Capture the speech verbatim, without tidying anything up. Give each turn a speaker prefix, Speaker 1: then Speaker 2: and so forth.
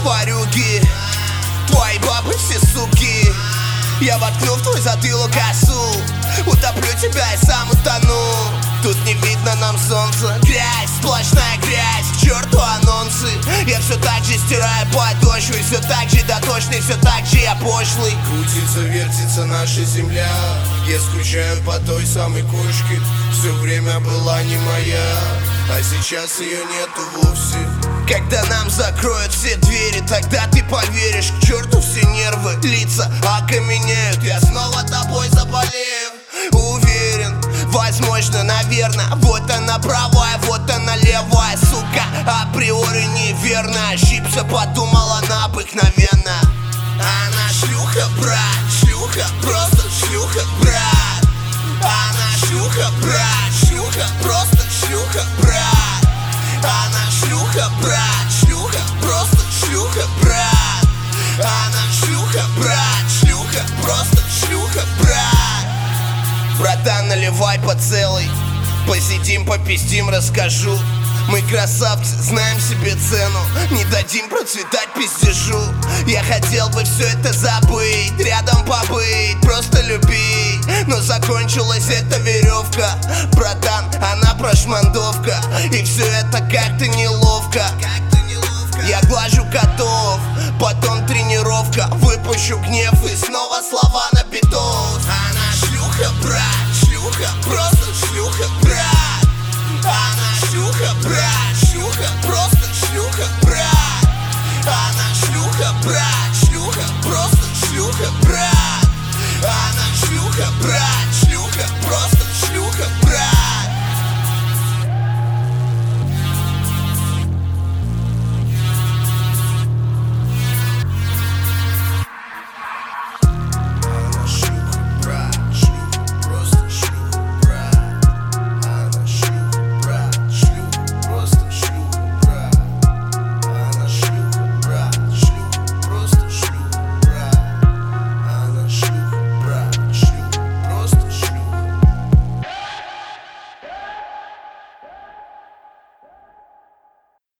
Speaker 1: ворюги, твои бабы все суки. Я воткну в твой затылок косу, утоплю тебя и сам утону. Тут не видно нам солнца, грязь, сплошная грязь, к черту анонсы. Я все так же стираю подошвы, все так же дотошный, все так же я пошлый.
Speaker 2: Крутится, вертится наша земля, я скучаю по той самой кошке. Все время была не моя, а сейчас ее нету вовсе.
Speaker 1: Когда нам закроют все двери, тогда ты поверишь, к черту все нервы, лица окаменеют. Я снова тобой заболею, уверен, возможно, наверное. Вот она правая, вот она левая, сука, априори неверно. Ошибся, подумал она обыкновенно. Она шлюха, брат, шлюха, просто шлюха, брат. Она шлюха, брат, шлюха, просто шлюха, брат. Она шлюха, брат, шлюха, просто шлюха, брат. Она шлюха, брат, шлюха, просто шлюха, брат. Братан, наливай по целой, посидим, попиздим, расскажу. Мы красавцы, знаем себе цену, не дадим процветать пиздежу. Я хотел бы все это забыть, рядом побыть, просто любить. Но закончилась эта веревка, братан, она прошмандовка. И все это как-то неловко. Я глажу котов, потом тренировка, выпущу гнев и снова слова